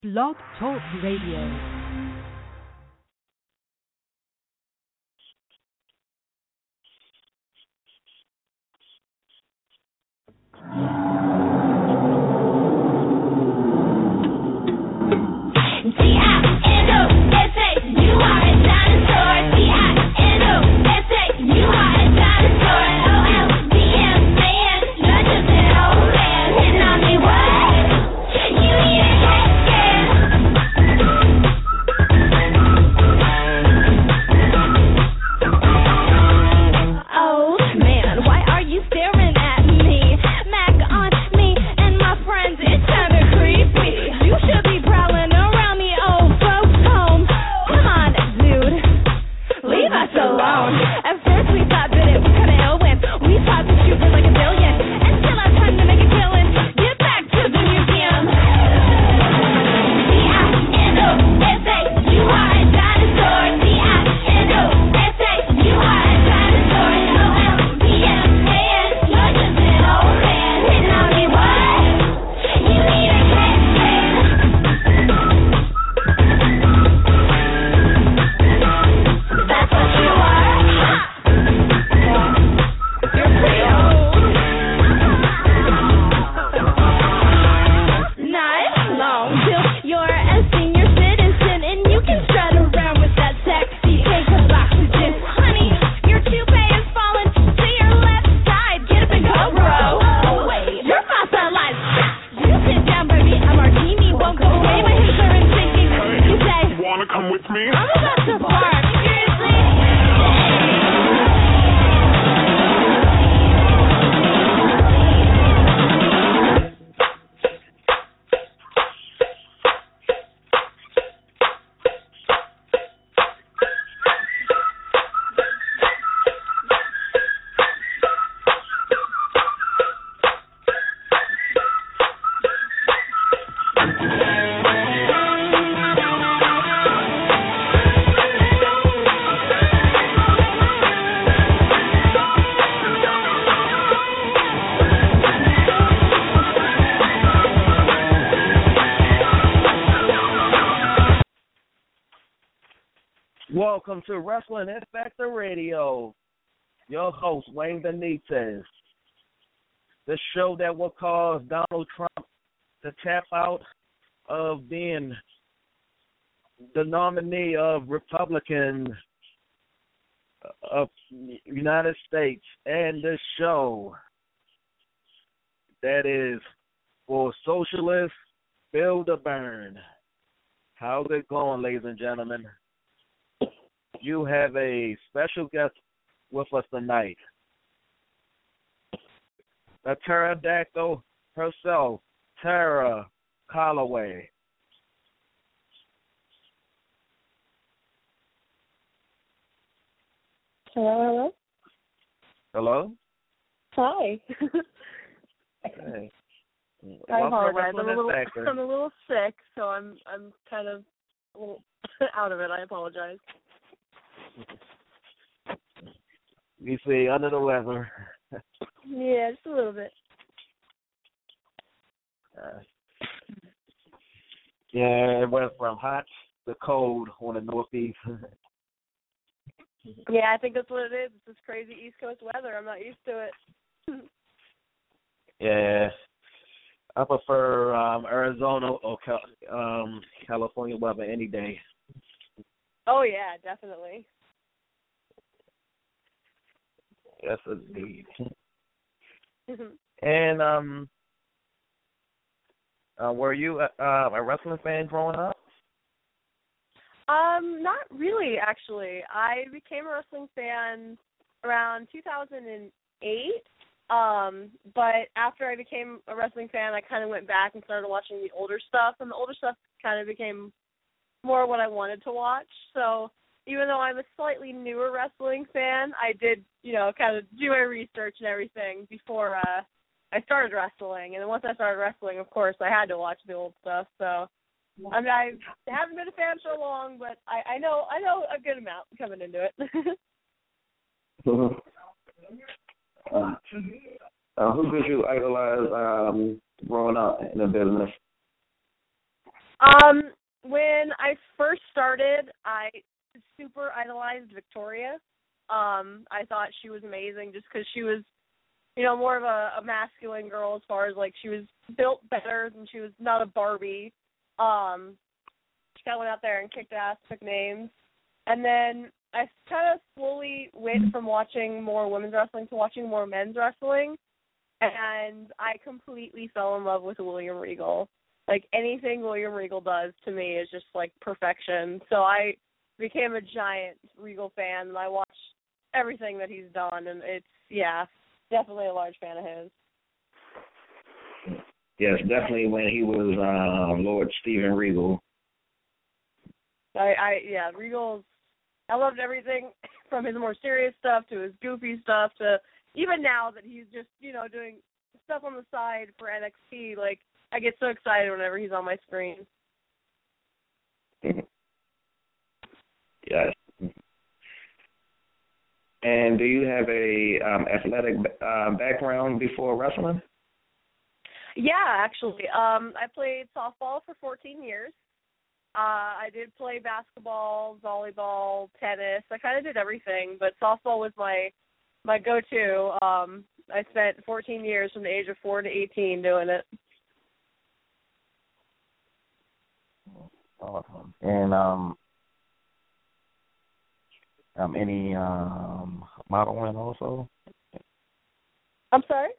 Blog Talk Radio. Welcome to Wrestling X Factor Radio. Your host, Wayne Benitez. The show that will cause Donald Trump to tap out of being the nominee of Republicans of United States, and the show that is for Socialist Bill to Burn. How's it going, ladies and gentlemen? You have a special guest with us tonight. The pterodactyl herself, Tara Calloway. Hello, Hello? Hi. Hey. I apologize. I'm a little sick, so I'm kind of a little out of it. I apologize. You see, under the weather. Yeah, just a little bit. Yeah, it went from hot to cold on the northeast. Yeah, I think that's what it is. It's this crazy East Coast weather. I'm not used to it. Yeah. I prefer Arizona or California weather any day. Oh, yeah, definitely. Yes, indeed. And were you a wrestling fan growing up? Not really, actually. I became a wrestling fan around 2008. But after I became a wrestling fan, I kind of went back and started watching the older stuff, and the older stuff kind of became more what I wanted to watch. So even though I'm a slightly newer wrestling fan, I did, kind of do my research and everything before I started wrestling. And then once I started wrestling, of course, I had to watch the old stuff. So I haven't been a fan for long, but I know a good amount coming into it. Who did you idolize growing up in the business? When I first started, I super idolized Victoria. I thought she was amazing just because she was, more of a masculine girl as far as, like, she was built better and she was not a Barbie. She kind of went out there and kicked ass, took names. And then I kind of slowly went from watching more women's wrestling to watching more men's wrestling. And I completely fell in love with William Regal. Like, anything William Regal does to me is just, like, perfection. So I became a giant Regal fan, and I watch everything that he's done, and it's, definitely a large fan of his. Yes, definitely when he was Lord Steven Regal. Regal's, I loved everything from his more serious stuff to his goofy stuff to even now that he's just, doing stuff on the side for NXT, like, I get so excited whenever he's on my screen. Yes. And do you have a athletic background before wrestling? Yeah, actually. I played softball for 14 years. I did play basketball, volleyball, tennis. I kind of did everything, but softball was my go-to. I spent 14 years from the age of 4 to 18 doing it. Awesome. And any modeling also? I'm sorry?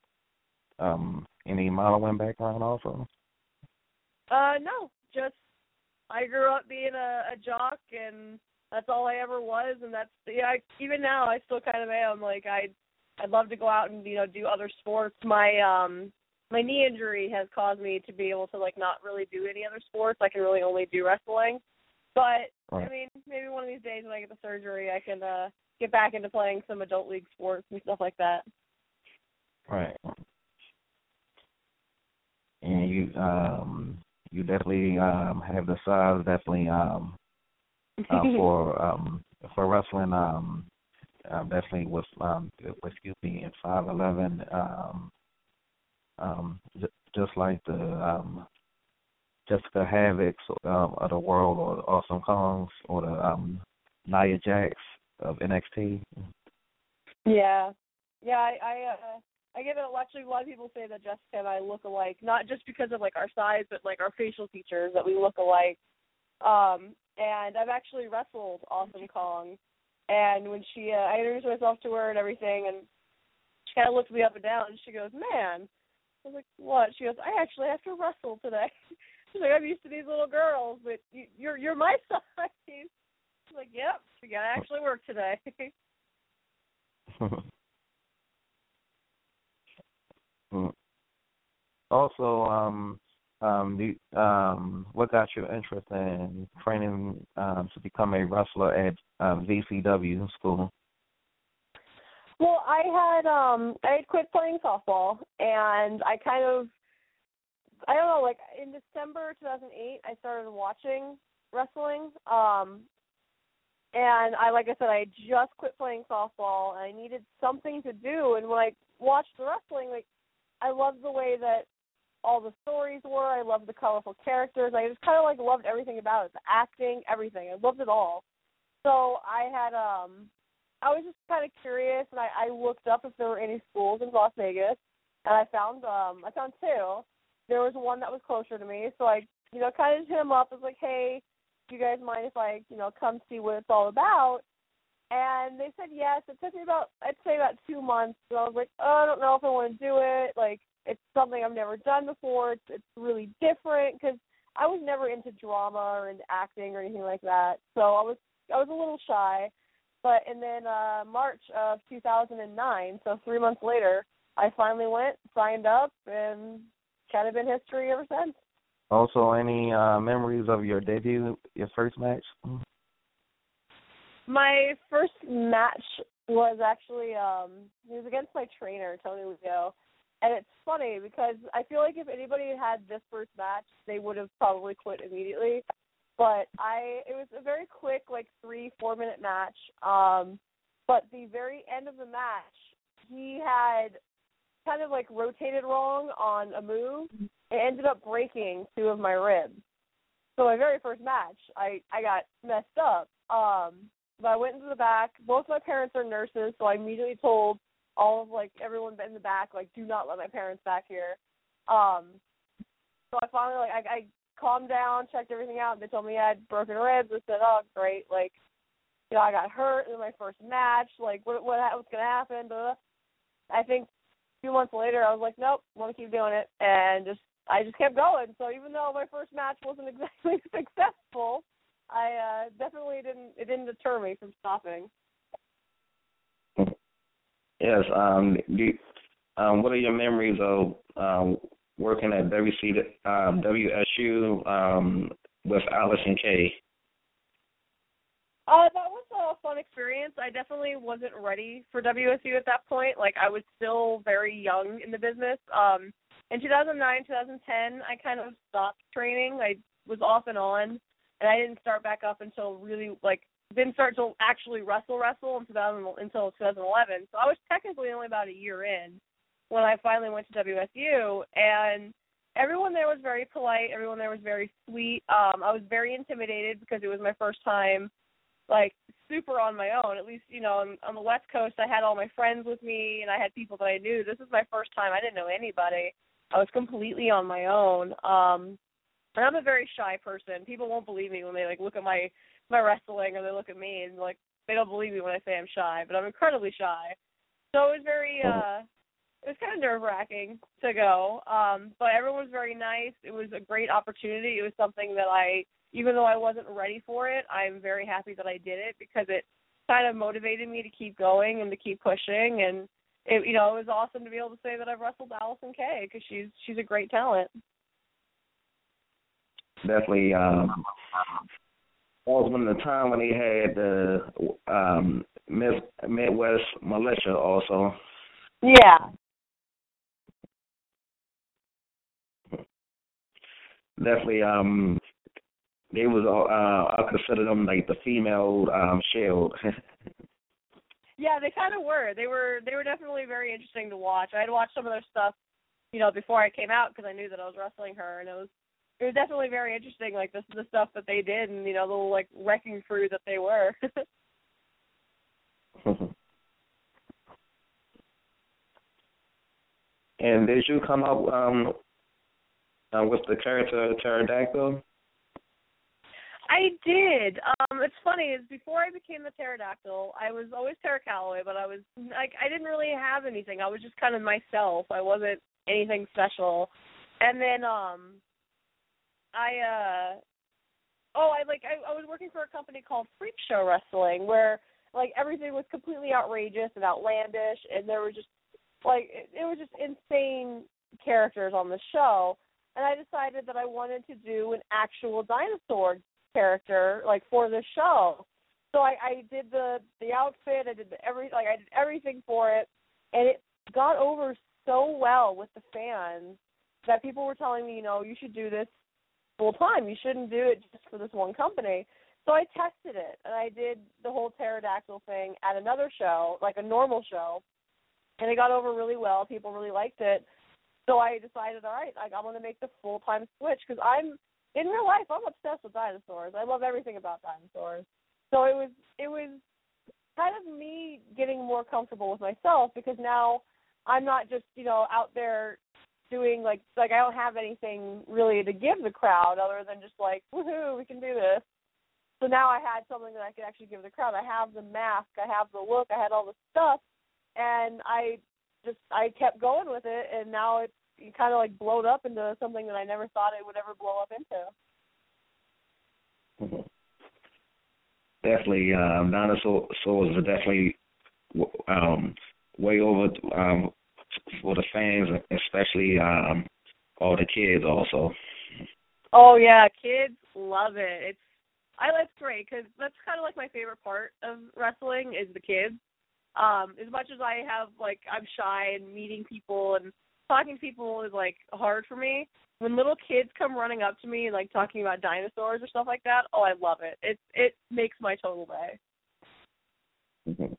Any modeling background also? No. Just I grew up being a jock, and that's all I ever was. And that's even now I still kind of am. Like I'd love to go out and do other sports. My knee injury has caused me to be able to not really do any other sports. I can really only do wrestling. But right. I mean, maybe one of these days when I get the surgery, I can get back into playing some adult league sports and stuff like that. Right. And you definitely have the size definitely for wrestling. Definitely with you being 5'11", just like the Jessica Havoc's of the world, or the Awesome Kongs, or the Nia Jax of NXT. Yeah. I get it. Actually, a lot of people say that Jessica and I look alike, not just because of our size, but our facial features, that we look alike. And I've actually wrestled Awesome Kong. And when I introduced myself to her and everything, and she kind of looked me up and down, and she goes, "Man," I was like, "What?" She goes, "I actually have to wrestle today." She's like, "I'm used to these little girls, but you're my size." She's like, "Yep, we gotta actually work today." Also, what got your interest in training to become a wrestler at VCW school? Well, I had quit playing softball, and I don't know, in December 2008, I started watching wrestling. And like I said, I just quit playing softball, and I needed something to do. And when I watched the wrestling, I loved the way that all the stories were. I loved the colorful characters. I just kind of loved everything about it, the acting, everything. I loved it all. So I was just kind of curious, and I looked up if there were any schools in Las Vegas, and I found two. There was one that was closer to me, so I kind of hit them up. I was like, "Hey, do you guys mind if I come see what it's all about?" And they said yes. It took me about 2 months. So I was like, "Oh, I don't know if I want to do it. It's something I've never done before. It's really different," because I was never into drama or into acting or anything like that. So I was a little shy. And then March of 2009, so 3 months later, I finally went, signed up, and kind of been history ever since. Also, any memories of your debut, your first match? My first match was actually it was against my trainer, Tony Leo. And it's funny because I feel like if anybody had this first match, they would have probably quit immediately. But it was a very quick, 3-4 minute match. But the very end of the match, he had kind of rotated wrong on a move. It ended up breaking 2 of my ribs. So my very first match, I got messed up. But I went into the back. Both my parents are nurses, so I immediately told all of, like, everyone in the back, like, do not let my parents back here. So I finally, like, I calmed down, checked everything out, and they told me I had broken ribs. I said, oh, great, like, you know, I got hurt in my first match, like, what's going to happen? Blah. I think a few months later, I was like, nope, I want to keep doing it, and I just kept going. So even though my first match wasn't exactly successful, I definitely didn't deter me from stopping. Yes. What are your memories of working at WSU with Allison Kay? That was a fun experience. I definitely wasn't ready for WSU at that point. Like, I was still very young in the business. In 2009, 2010, I kind of stopped training. I was off and on, and I didn't start back up until didn't start to actually wrestle until 2011. So I was technically only about a year in when I finally went to WSU, and everyone there was very polite. Everyone there was very sweet. I was very intimidated because it was my first time, like, super on my own. At least, you know, on the West Coast, I had all my friends with me, and I had people that I knew. This was my first time. I didn't know anybody. I was completely on my own. And I'm a very shy person. People won't believe me when they, like, look at my wrestling, or they look at me and, like, they don't believe me when I say I'm shy, but I'm incredibly shy. So it was very, it was kind of nerve-wracking to go, but everyone was very nice. It was a great opportunity. It was something that even though I wasn't ready for it, I'm very happy that I did it because it kind of motivated me to keep going and to keep pushing, and it was awesome to be able to say that I've wrestled Allison Kay because she's a great talent. Definitely. That was when the time when he had the Midwest Militia also. Yeah. Definitely. They was I consider them like the female Shield. Yeah, they kind of were. They were definitely very interesting to watch. I had watched some of their stuff, you know, before I came out because I knew that I was wrestling her, and it was definitely very interesting, like the stuff that they did, and, you know, the little, like, wrecking crew that they were. And did you come up with the character Pterodactyl? I did. It's funny, is before I became the Pterodactyl, I was always Tara Calloway, but I was like, I didn't really have anything. I was just kind of myself. I wasn't anything special. And then I was working for a company called Freak Show Wrestling, where, like, everything was completely outrageous and outlandish, and there were just, like, it was just insane characters on the show. And I decided that I wanted to do an actual dinosaur character, like, for the show. So I did the outfit, I did everything for it, and it got over so well with the fans that people were telling me, you know, you should do this full time. You shouldn't do it just for this one company. So I tested it, and I did the whole pterodactyl thing at another show, like a normal show, and it got over really well. People really liked it. So I decided, all right, like, I'm going to make the full-time switch because in real life, I'm obsessed with dinosaurs. I love everything about dinosaurs. So it was kind of me getting more comfortable with myself because now I'm not just, you know, out there doing, like I don't have anything really to give the crowd other than just, like, woohoo, we can do this. So now I had something that I could actually give the crowd. I have the mask, I have the look, I had all the stuff, and I kept going with it, and now it's kind of, like, blown up into something that I never thought it would ever blow up into. Mm-hmm. Definitely, dinosaurs are definitely way over for the fans, especially all the kids also. Oh, yeah, kids love it. That's great because that's kind of like my favorite part of wrestling is the kids. As much as I have, like, I'm shy and meeting people and talking to people is, like, hard for me, when little kids come running up to me and, like, talking about dinosaurs or stuff like that, oh, I love it. It makes my total day. Mm-hmm.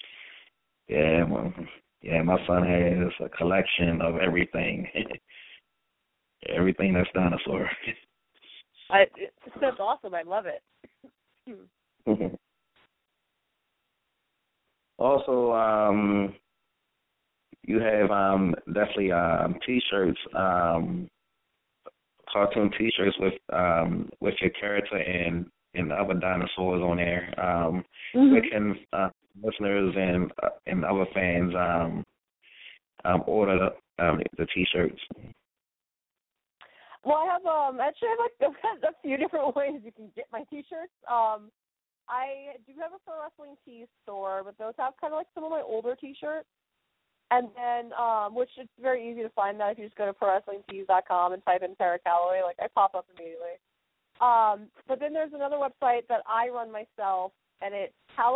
Yeah, my son has a collection of everything. Everything that's dinosaur. That's awesome. I love it. Also, you have definitely T-shirts, cartoon T-shirts with your character and other dinosaurs on there. Where can listeners and other fans order the T-shirts? Well, I have a few different ways you can get my T-shirts. I do have a pro wrestling tee store, but those have kind of like some of my older T-shirts. And then, which it's very easy to find that if you just go to prowrestlingtees.com and type in Tara Calloway, like I pop up immediately. But then there's another website that I run myself, and it's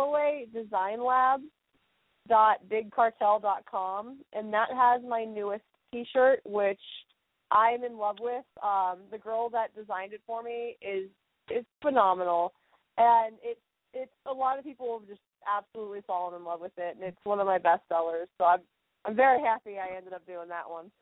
CallawayDesignLabs.BigCartel.com, and that has my newest T-shirt, which I'm in love with. The girl that designed it for me is phenomenal, and it's a lot of people have just absolutely fallen in love with it, and it's one of my best sellers. So I'm very happy I ended up doing that one.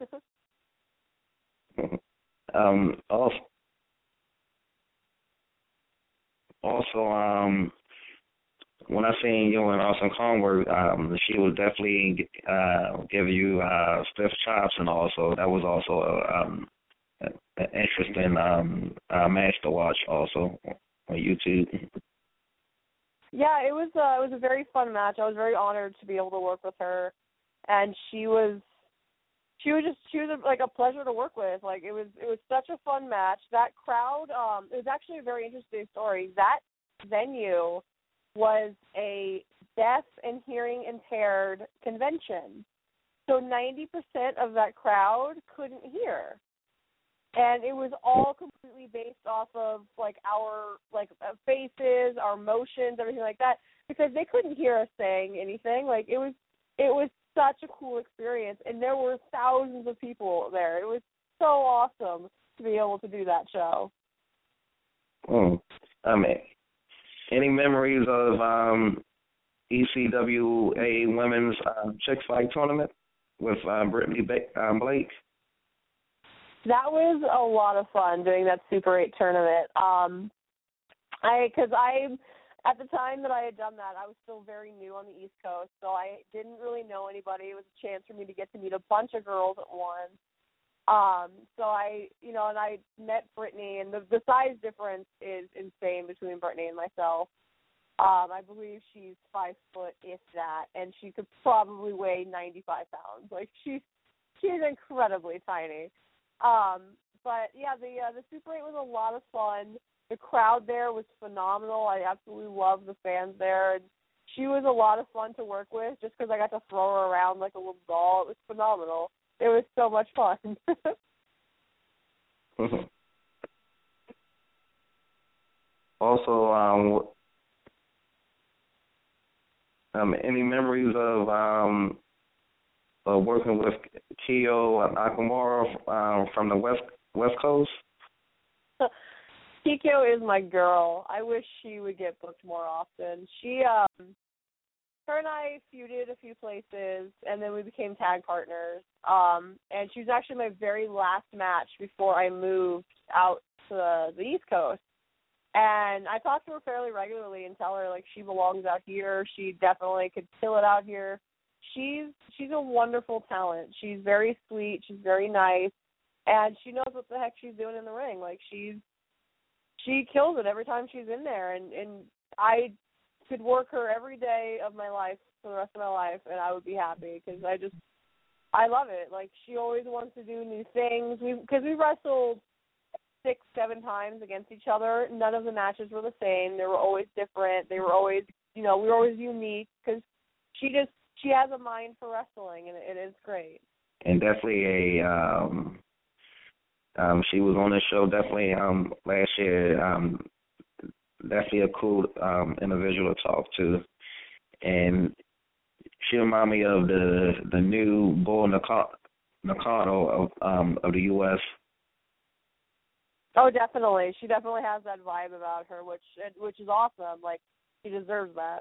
Also, when I seen you and Awesome Kong work, she would definitely give you stiff chops, and also that was also an interesting match to watch also on YouTube. Yeah, it was a very fun match. I was very honored to be able to work with her, and she was like a pleasure to work with. Like it was such a fun match. That crowd, it was actually a very interesting story. That venue was a deaf and hearing impaired convention. So 90% of that crowd couldn't hear. And it was all completely based off of like our faces, our motions, everything like that, because they couldn't hear us saying anything. Like it was such a cool experience, and there were thousands of people there. It was so awesome to be able to do that show. Any memories of ECWA Women's Chick Fight Tournament with Brittany Blake? That was a lot of fun doing that Super 8 tournament. At the time that I had done that, I was still very new on the East Coast, so I didn't really know anybody. It was a chance for me to get to meet a bunch of girls at once. So I met Brittany, and the size difference is insane between Brittany and myself. I believe she's 5 foot, if that, and she could probably weigh 95 pounds. Like she's incredibly tiny. But yeah, the Super 8 was a lot of fun. The crowd there was phenomenal. I absolutely love the fans there. And she was a lot of fun to work with just because I got to throw her around like a little doll. It was phenomenal. It was so much fun. Also, any memories of working with Kyo Nakamura from the West Coast? Kikyo is my girl. I wish she would get booked more often. Her and I feuded a few places, and then we became tag partners. And she was actually my very last match before I moved out to the East Coast. And I talk to her fairly regularly and tell her, like, she belongs out here. She definitely could kill it out here. She's a wonderful talent. She's very sweet. She's very nice. And she knows what the heck she's doing in the ring. Like, she kills it every time she's in there. And I could work her every day of my life for the rest of my life, and I would be happy because I love it. Like, she always wants to do new things. Because we wrestled 6-7 times against each other. None of the matches were the same. They were always different. They were always, we were always unique because she has a mind for wrestling, and it is great. And definitely she was on the show definitely last year. Definitely a cool individual to talk to, and she reminded me of the new Bull Nakano of the U.S. Oh, definitely. She definitely has that vibe about her, which is awesome. Like, she deserves that.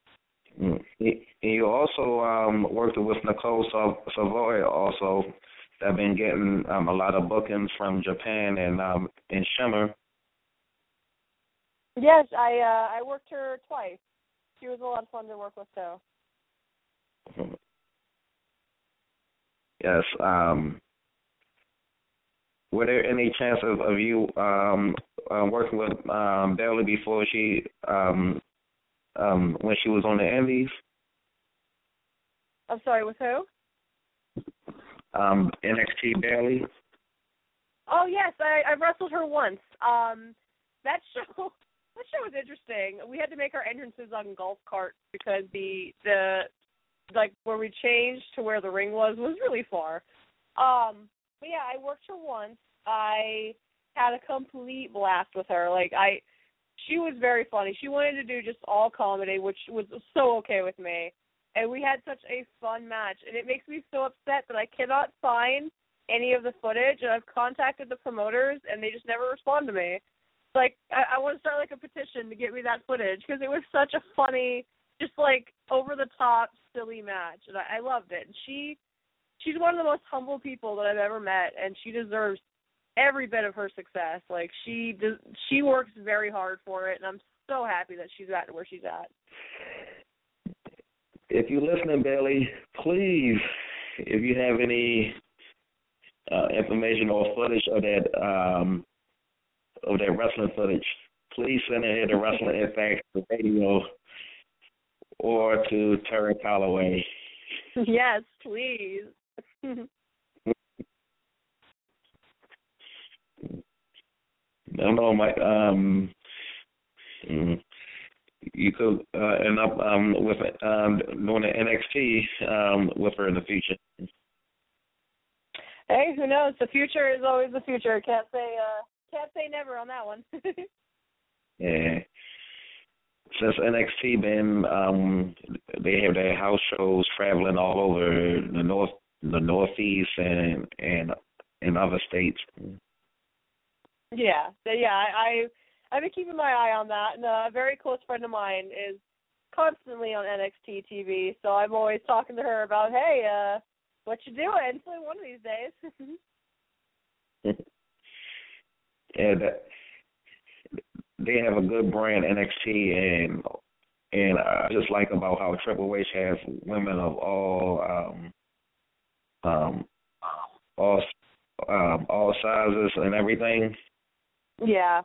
You also worked with Nicole Savoy also, I've been getting a lot of bookings from Japan and Shimmer. Yes, I worked her twice. She was a lot of fun to work with too. Yes. Were there any chance of you working with Bailey before she when she was on the Indies? I'm sorry, with who? NXT Bailey. Oh yes, I wrestled her once. That show was interesting. We had to make our entrances on golf carts because the like where we changed to where the ring was really far. But yeah, I worked her once. I had a complete blast with her. She was very funny. She wanted to do just all comedy, which was so okay with me. And we had such a fun match. And it makes me so upset that I cannot find any of the footage. And I've contacted the promoters, and they just never respond to me. I want to start a petition to get me that footage because it was such a funny, just over the top, silly match, and I loved it. And she's one of the most humble people that I've ever met, and she deserves every bit of her success. She works very hard for it, and I'm so happy that she's at where she's at. If you're listening, Bailey, please, if you have any information or footage of that wrestling footage, please send it here to Wrestling Impact Radio or to Terry Calloway. Yes, please. No, Mike. You could end up with doing the NXT with her in the future. Hey, who knows? The future is always the future. Can't say never on that one. Yeah. Since NXT been, they have their house shows traveling all over the Northeast and other states. Yeah. I've been keeping my eye on that, and a very close friend of mine is constantly on NXT TV, so I'm always talking to her about, hey, what you doing? So one of these days. Yeah, they have a good brand, NXT, and I just like about how Triple H has women of all sizes and everything. Yeah.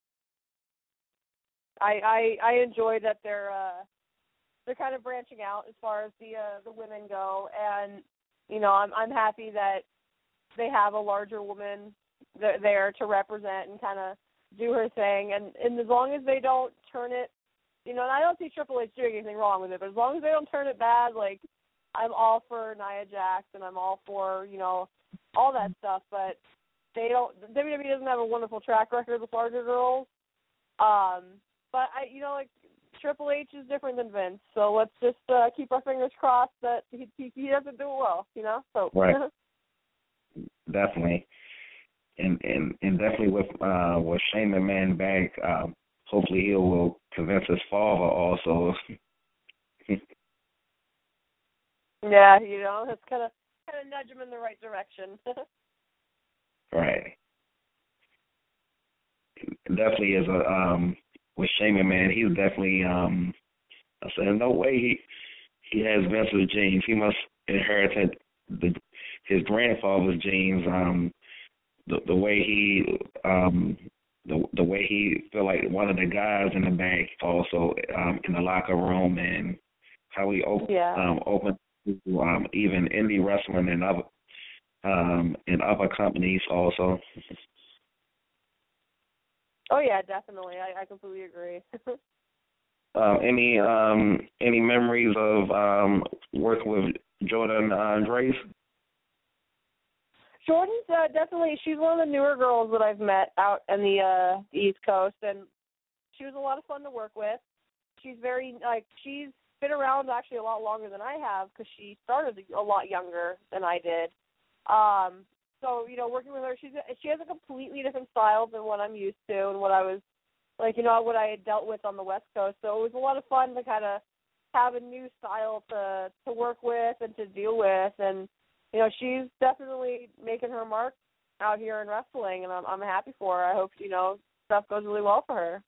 I enjoy that they're kind of branching out as far as the women go, and I'm happy that they have a larger woman there to represent and kind of do her thing, and as long as they don't turn it, and I don't see Triple H doing anything wrong with it, but as long as they don't turn it bad, I'm all for Nia Jax and I'm all for all that stuff, but WWE doesn't have a wonderful track record with larger girls. But Triple H is different than Vince, so let's just keep our fingers crossed that he doesn't do it well, So. Right. Definitely, and definitely with Shane McMahon back, hopefully he will convince his father also. Yeah, it's kind of nudge him in the right direction. Right. Definitely is with Shane McMahon, he's definitely I said no way he has Vince's genes. He must inherit his grandfather's genes. The way he the way he feel like one of the guys in the back also in the locker room, and how he opened even indie wrestling and other companies also. Oh yeah, definitely. I completely agree. Any memories of working with Jordan Andres? Jordan's definitely, she's one of the newer girls that I've met out in the East Coast, and she was a lot of fun to work with. She's she's been around actually a lot longer than I have because she started a lot younger than I did. So, working with her, she has a completely different style than what I'm used to and what I was, what I had dealt with on the West Coast. So it was a lot of fun to kind of have a new style to work with and to deal with. And she's definitely making her mark out here in wrestling, and I'm happy for her. I hope, stuff goes really well for her.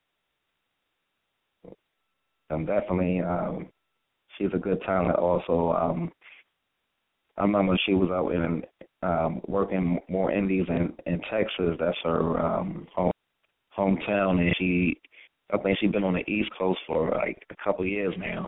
Definitely, she's a good talent also. I remember she was out in working more indies in Texas. That's her hometown, and I think she's been on the East Coast for like a couple of years now.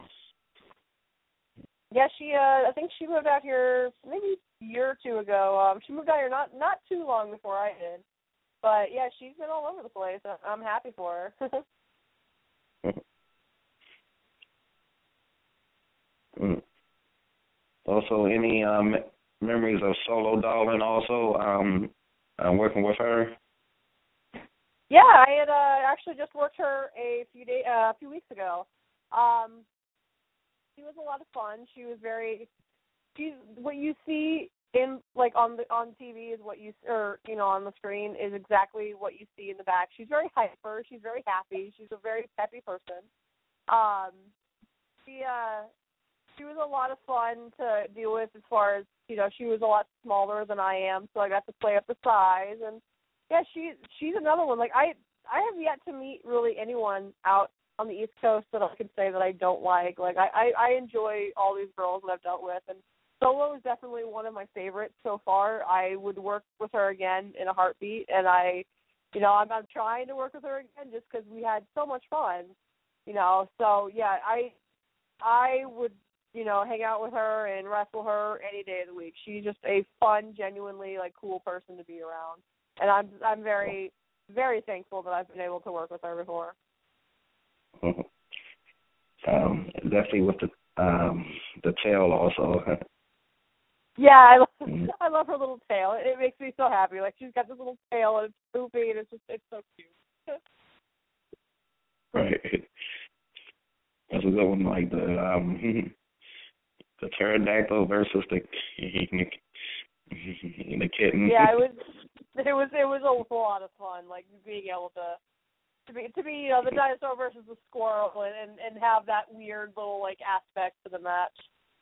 Yeah, I think she moved out here maybe a year or two ago. She moved out here not too long before I did. But, yeah, she's been all over the place. I'm happy for her. Also, any memories of Solo Darling also working with her? Yeah, I had actually just worked her a few weeks ago. She was a lot of fun. She's what you see in on TV is what on the screen is exactly what you see in the back. She's very hyper. She's very happy. She's a very peppy person. She was a lot of fun to deal with as far as she was a lot smaller than I am, so I got to play up the size. And yeah, she's another one. I have yet to meet really anyone out on the East Coast that I could say that I don't like. I enjoy all these girls that I've dealt with, and Solo is definitely one of my favorites so far. I would work with her again in a heartbeat, and I'm trying to work with her again just because we had so much fun, So yeah, I would hang out with her and wrestle her any day of the week. She's just a fun, genuinely cool person to be around, and I'm very, very thankful that I've been able to work with her before. Definitely with the tail also. Yeah, I love her little tail. It makes me so happy. She's got this little tail and it's poopy and it's so cute. Right. That's a good one, the pterodactyl versus the kitten. Yeah, it was a lot of fun. Being able to be the dinosaur versus the squirrel and have that weird little aspect to the match.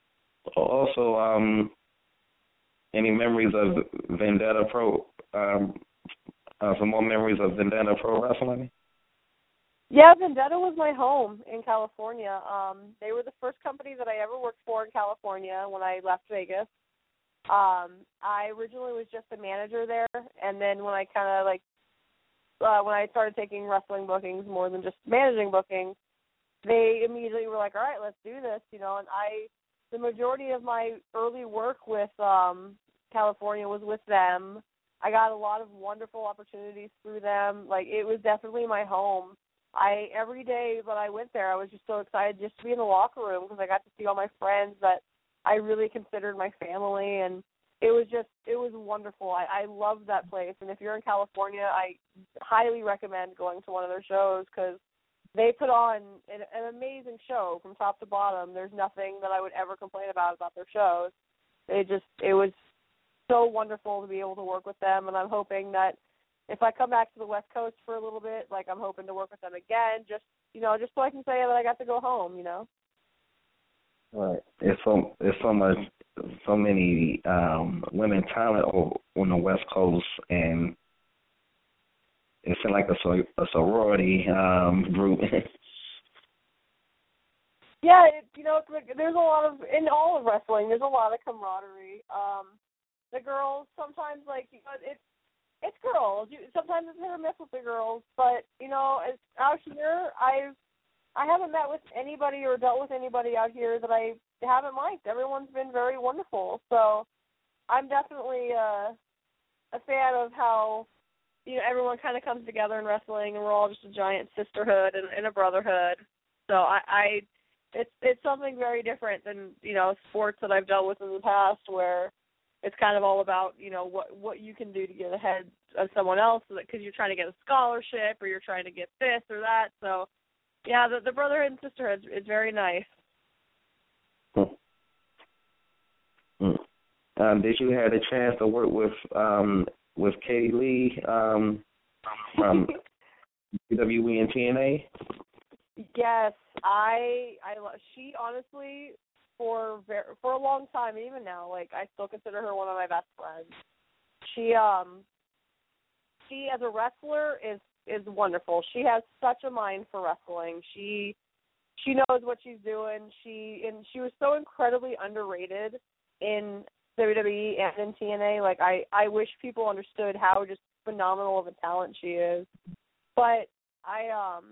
Also, any memories of Vendetta Pro? Some more memories of Vendetta Pro Wrestling? Yeah, Vendetta was my home in California. They were the first company that I ever worked for in California when I left Vegas. I originally was just a manager there, and then when I when I started taking wrestling bookings more than just managing bookings, they immediately were like, all right, let's do this, and the majority of my early work with California was with them. I got a lot of wonderful opportunities through them. It was definitely my home. Every day that I went there, I was just so excited just to be in the locker room because I got to see all my friends that I really considered my family, and it was wonderful. I loved that place, and if you're in California, I highly recommend going to one of their shows because they put on an amazing show from top to bottom. There's nothing that I would ever complain about their shows. It was so wonderful to be able to work with them, and I'm hoping that if I come back to the West Coast for a little bit, I'm hoping to work with them again, just so I can say that I got to go home, Right. It's so many women talent on the West Coast, and it's like a sorority group. Yeah, there's a lot of, in all of wrestling, there's a lot of camaraderie. The girls sometimes, it's girls. Sometimes it's hit or miss with the girls, but, out here, I haven't met with anybody or dealt with anybody out here that I haven't liked. Everyone's been very wonderful, so I'm definitely a fan of how, everyone kind of comes together in wrestling, and we're all just a giant sisterhood and a brotherhood. So it's something very different than, sports that I've dealt with in the past where it's kind of all about, what you can do to get ahead of someone else because you're trying to get a scholarship or you're trying to get this or that. So, yeah, the brotherhood and sisterhood is very nice. Did you have a chance to work with Katie Lee from WWE and TNA? Yes, she honestly for a long time, and even now, like I still consider her one of my best friends. She as a wrestler is wonderful. She has such a mind for wrestling. She knows what she's doing. She was so incredibly underrated in WWE and in TNA. Like I wish people understood how just phenomenal of a talent she is. But I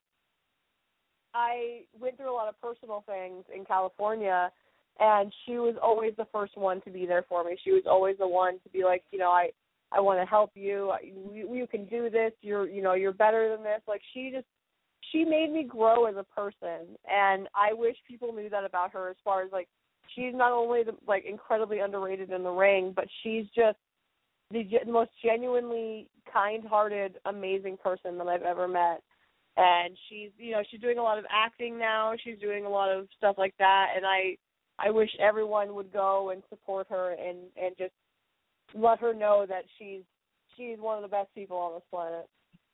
went through a lot of personal things in California, and she was always the first one to be there for me. She was always the one to be like, I want to help you. You can do this. You're better than this. Like she made me grow as a person, and I wish people knew that about her. As far as like, she's not only incredibly underrated in the ring, but she's just the most genuinely kind-hearted, amazing person that I've ever met. And she's doing a lot of acting now. She's doing a lot of stuff like that, and I wish everyone would go and support her and just let her know that she's one of the best people on this planet.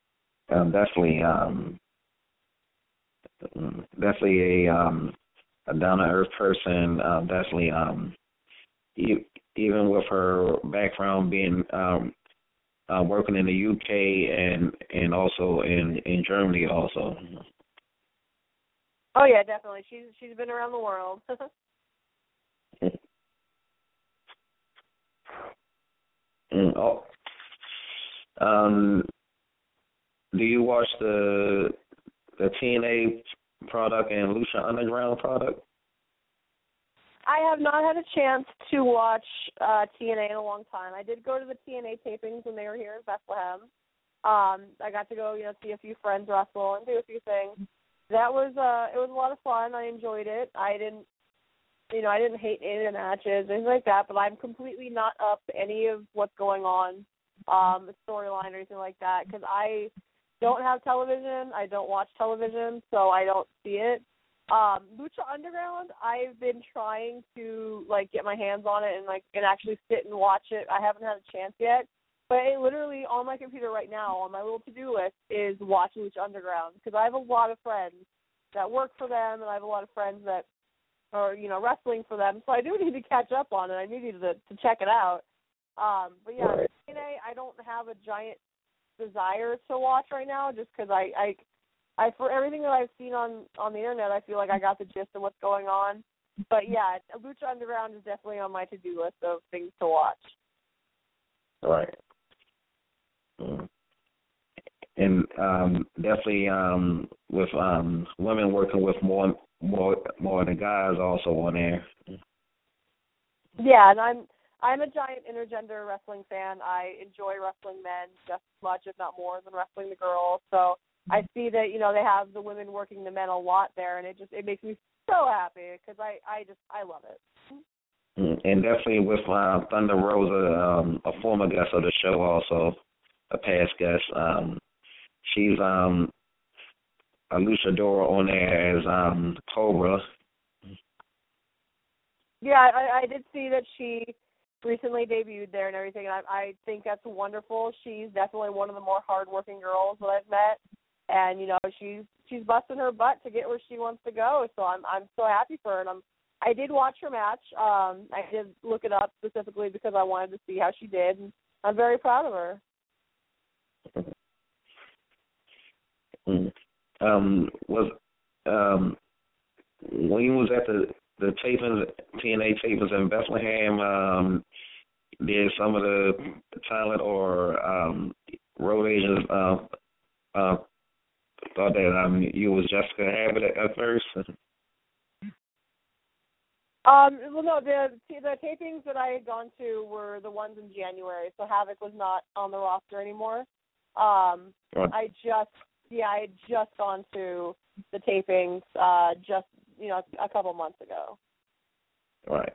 Definitely a down to earth person. Definitely even with her background being working in the UK and also in Germany also. Oh yeah, definitely. She's been around the world. Do you watch the TNA product and Lucha Underground product? I have not had a chance to watch TNA in a long time. I did go to the TNA tapings when they were here in Bethlehem. I got to go, see a few friends wrestle and do a few things. That was it was a lot of fun. I enjoyed it. I didn't hate any of the matches, things like that, but I'm completely not up to any of what's going on, the storyline or anything like that, because I don't have television. I don't watch television, so I don't see it. Lucha Underground, I've been trying to get my hands on it and actually sit and watch it. I haven't had a chance yet, but it literally on my computer right now on my little to-do list is watch Lucha Underground, because I have a lot of friends that work for them, and I have a lot of friends that are wrestling for them, so I do need to catch up on it. I need to check it out. But yeah, right. TNA, I don't have a giant desire to watch right now, just because I for everything that I've seen on the internet, I feel like I got the gist of what's going on. But yeah, Lucha Underground is definitely on my to-do list of things to watch. Right. And definitely with women working with more than guys also on there. Yeah, and I'm a giant intergender wrestling fan. I enjoy wrestling men just as much, if not more, than wrestling the girls. So I see that they have the women working the men a lot there, and it makes me so happy because I love it. And definitely with Thunder Rosa, a former guest of the show, also a past guest. She's a luchador on there as Cobra. Yeah, I did see that she recently debuted there and everything, and I think that's wonderful. She's definitely one of the more hardworking girls that I've met, and she's busting her butt to get where she wants to go. So I'm so happy for her, and I did watch her match. I did look it up specifically because I wanted to see how she did, and I'm very proud of her. When you was at the tapings, TNA tapings in Bethlehem, did some of the talent or road agents thought that you was Jessica Abbott at first? Well, no, the tapings that I had gone to were the ones in January, so Havoc was not on the roster anymore. Right. I had just gone to the tapings a couple months ago. Right.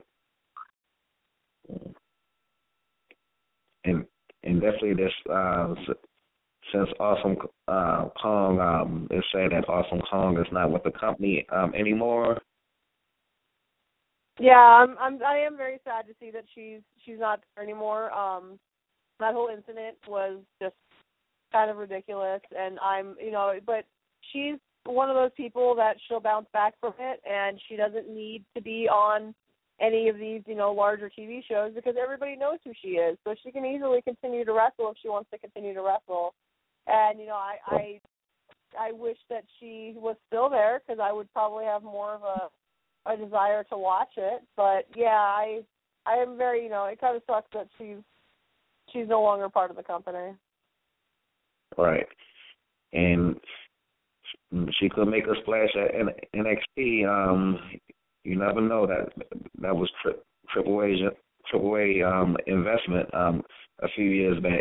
And definitely this since Awesome Kong is saying that Awesome Kong is not with the company anymore. Yeah, I am very sad to see that she's not there anymore. That whole incident was just kind of ridiculous, and but she's one of those people that she'll bounce back from it, and she doesn't need to be on any of these, larger TV shows because everybody knows who she is. So she can easily continue to wrestle if she wants to continue to wrestle. And, I wish that she was still there because I would probably have more of a desire to watch it. But, yeah, I am very, it kind of sucks that she's no longer part of the company. Right. And she could make a splash at NXT. You never know. That was Triple A investment a few years back.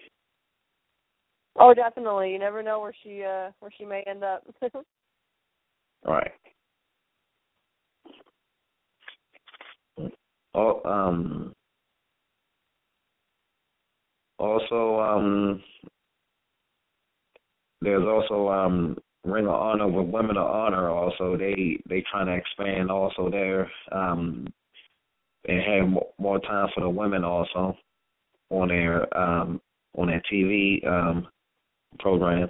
Oh, definitely. You never know where she may end up. Right. Also, there's also Ring of Honor with Women of Honor. Also, they trying to expand also there, and have more time for the women also on their TV program.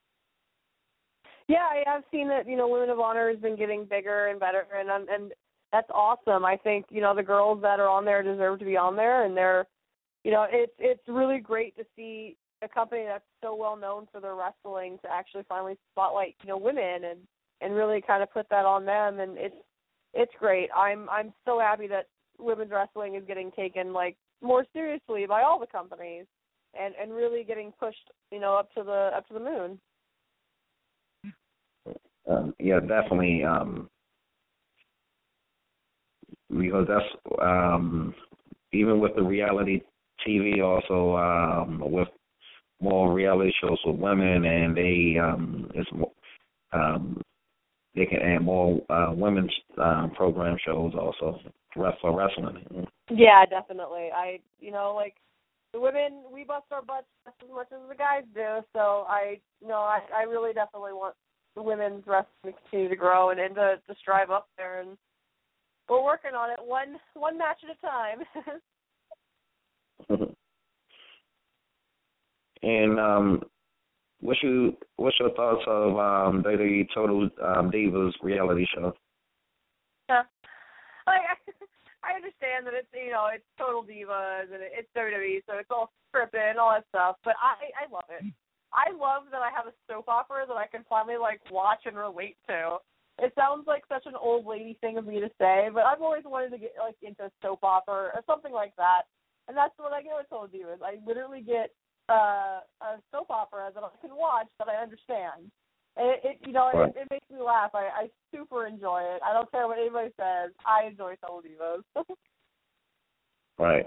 Yeah, I have seen that. Women of Honor has been getting bigger and better, and that's awesome. I think the girls that are on there deserve to be on there, and they're, it's really great to see a company that's so well known for their wrestling to actually finally spotlight women and really kind of put that on them, and it's great. I'm so happy that women's wrestling is getting taken more seriously by all the companies and really getting pushed up to the moon. Yeah, definitely. Because that's even with the reality TV also with more reality shows with women, and they can add more women's program shows also for wrestling. Yeah, definitely. The women, we bust our butts just as much as the guys do, so I really definitely want the women's wrestling to continue to grow and to strive up there, and we're working on it one match at a time. And what's your thoughts of the Total Divas reality show? I understand that it's it's Total Divas and it's WWE, so it's all scripted and all that stuff. But I love it. I love that I have a soap opera that I can finally watch and relate to. It sounds like such an old lady thing of me to say, but I've always wanted to get into soap opera or something like that, and that's what I get with Total Divas. I literally get a soap opera that I can watch that I understand. And it makes me laugh. I super enjoy it. I don't care what anybody says. I enjoy Total Divas. Right.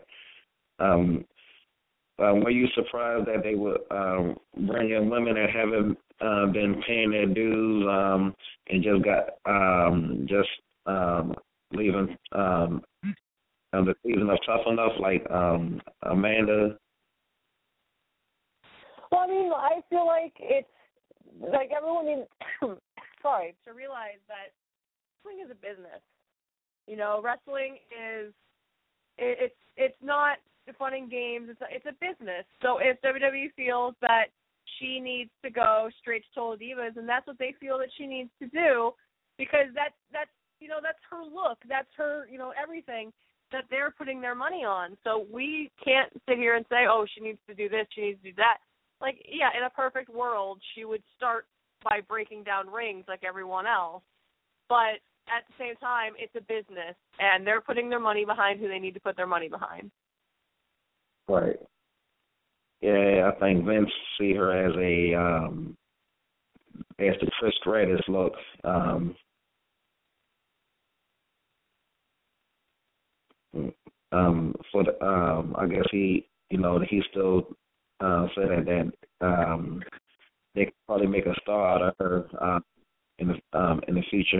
Were you surprised that they would bring in women that haven't been paying their dues and just got leaving the season of Tough Enough, like Amanda? Well, I feel like it's everyone needs to realize that wrestling is a business. Wrestling is it's not fun and games. It's a business. So if WWE feels that she needs to go straight to Total Divas, and that's what they feel that she needs to do, because that's her look, that's her everything that they're putting their money on. So we can't sit here and say, oh, she needs to do this, she needs to do that. In a perfect world, she would start by breaking down rings like everyone else. But at the same time, it's a business, and they're putting their money behind who they need to put their money behind. Right. Yeah, I think Vince see her as as the Trish Stratus look. For the I guess he still said that they could probably make a star out of her in the future.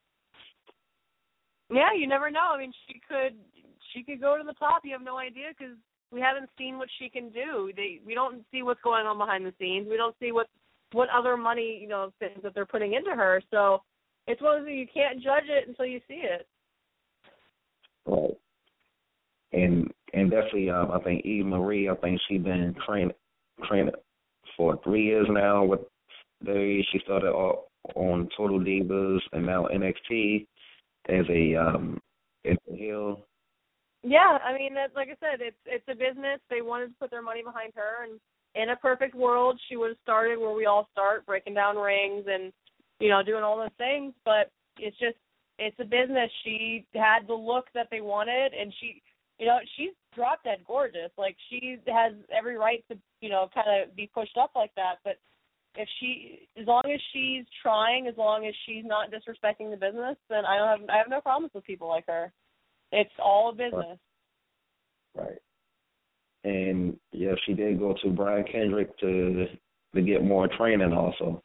Yeah, you never know. She could go to the top. You have no idea because we haven't seen what she can do. We don't see what's going on behind the scenes. We don't see what other money things that they're putting into her. So it's one of those, you can't judge it until you see it. Right. And definitely, I think Eve Marie, I think she's been training for 3 years now. She started on Total Divas and now NXT as a heel. Yeah, I mean, like I said, it's a business. They wanted to put their money behind her, and in a perfect world, she would have started where we all start, breaking down rings and, doing all those things. But it's a business. She had the look that they wanted, and she's drop dead gorgeous. Like, she has every right to, kind of be pushed up like that. But as long as she's trying, as long as she's not disrespecting the business, then I have no problems with people like her. It's all a business. Right. And yeah, she did go to Brian Kendrick to get more training also.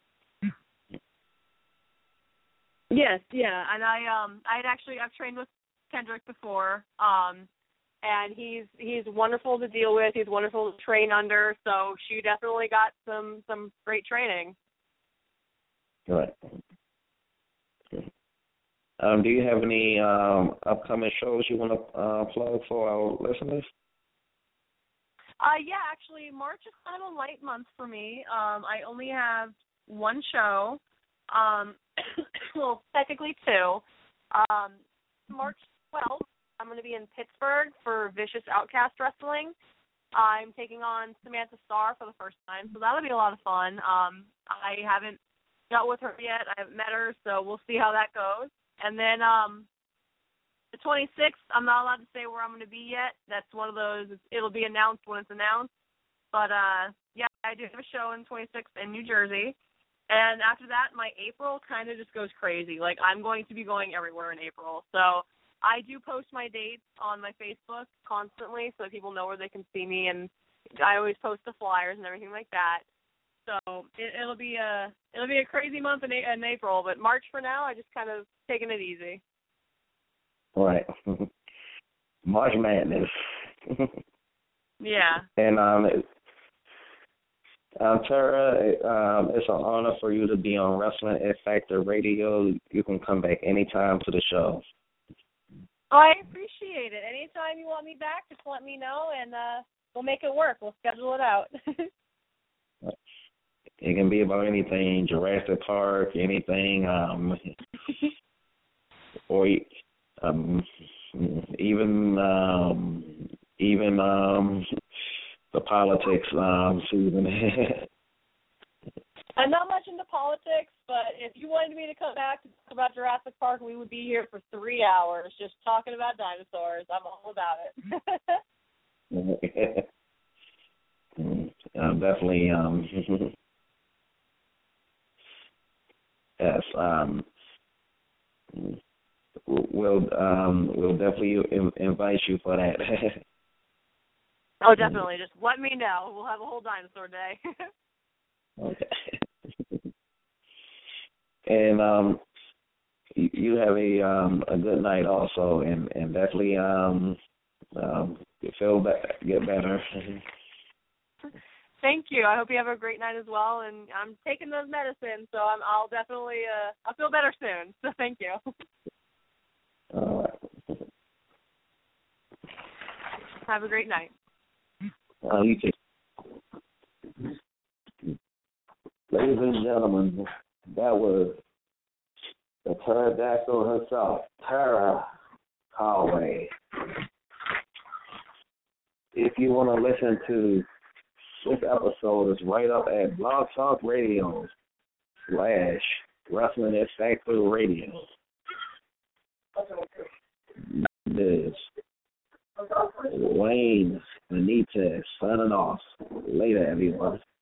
Yes, yeah. And I've trained with Kendrick before. And he's wonderful to deal with. He's wonderful to train under. So she definitely got some great training. Right. Do you have any upcoming shows you want to plug for our listeners? Yeah, actually, March is kind of a light month for me. I only have one show. Well, technically two. March 12th, I'm going to be in Pittsburgh for Vicious Outcast Wrestling. I'm taking on Samantha Starr for the first time, so that'll be a lot of fun. I haven't dealt with her yet. I haven't met her, so we'll see how that goes. And then the 26th, I'm not allowed to say where I'm going to be yet. That's one of those, it'll be announced when it's announced. But, yeah, I do have a show in 26th in New Jersey. And after that, my April kind of just goes crazy. Like, I'm going to be going everywhere in April. So I do post my dates on my Facebook constantly so that people know where they can see me. And I always post the flyers and everything like that. So it'll be a crazy month in April, but March for now, I just kind of taking it easy. Right. March Madness. Yeah. And Tara, it's an honor for you to be on Wrestling X Factor Radio. You can come back anytime to the show. Oh, I appreciate it. Anytime you want me back, just let me know, and we'll make it work. We'll schedule it out. It can be about anything, Jurassic Park, anything, or even the politics, Susan. I'm not much into politics, but if you wanted me to come back to talk about Jurassic Park, we would be here for 3 hours just talking about dinosaurs. I'm all about it. Definitely. Yes. We'll definitely invite you for that. Oh, definitely. Just let me know. We'll have a whole dinosaur day. Okay. And you have a good night also, and definitely get better. Thank you. I hope you have a great night as well. And I'm taking those medicines, so I'll definitely I'll feel better soon. So thank you. All right. Have a great night. You too. Ladies and gentlemen, that was the pterodactyl herself, Tara Conway. If you want to listen to this episode, it's right up at Blog Talk Radio / Wrestling X Factor Radio. This Wayne Benitez signing off. Later, everyone.